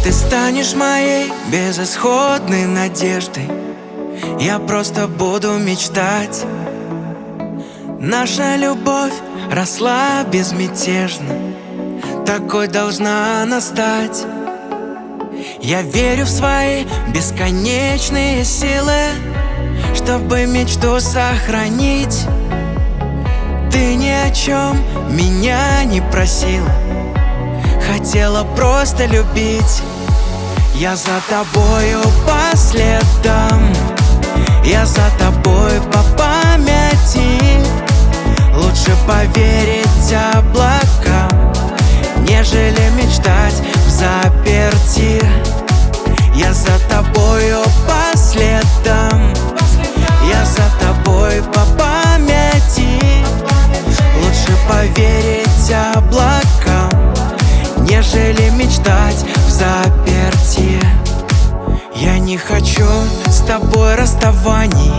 ты станешь моей безысходной надеждой, я просто буду мечтать. Наша любовь росла безмятежно, такой должна она стать. Я верю в свои бесконечные силы, чтобы мечту сохранить. Ты ни о чем меня не просила, хотела просто любить. Я за тобою по следам, я за тобой по памяти. Лучше поверить облакам, нежели мечтать взаперти. Я за тобою по следам, я за тобой по памяти. Лучше поверить облакам, нежели мечтать взаперти. Я не хочу с тобой расставаний,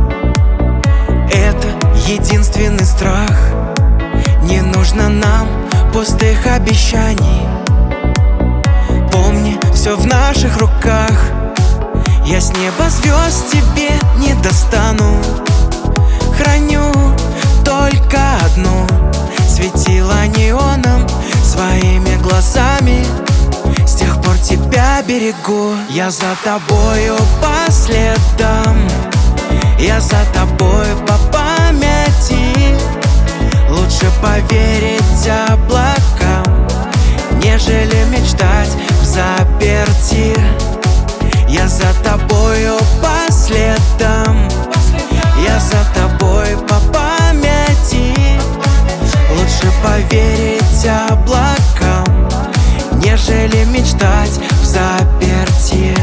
это единственный страх. Не нужно нам пустых обещаний. Помни, все в наших руках. Я с неба звезд тебе не достану, храню только одну. Светила неоном своими глазами, с тех пор тебя берегу. Я за тобою по следам, я за тобой по памяти. Лучше поверить облакам, нежели мечтать взаперти. Я за тобою по следам, я за тобой по памяти. Лучше поверить облакам, нежели мечтать взаперти.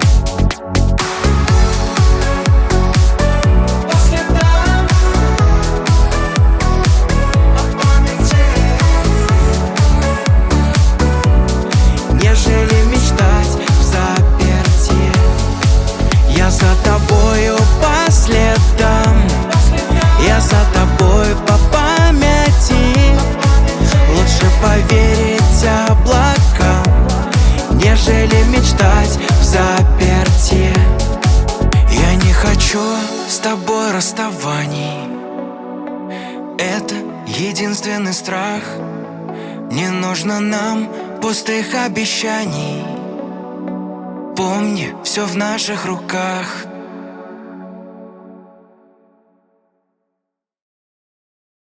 Я за тобою по следам, я за тобой по памяти. Лучше поверить облакам, нежели мечтать взаперти. Я не хочу с тобой расставаний, это единственный страх. Не нужно нам пустых обещаний. Помни, все в наших руках.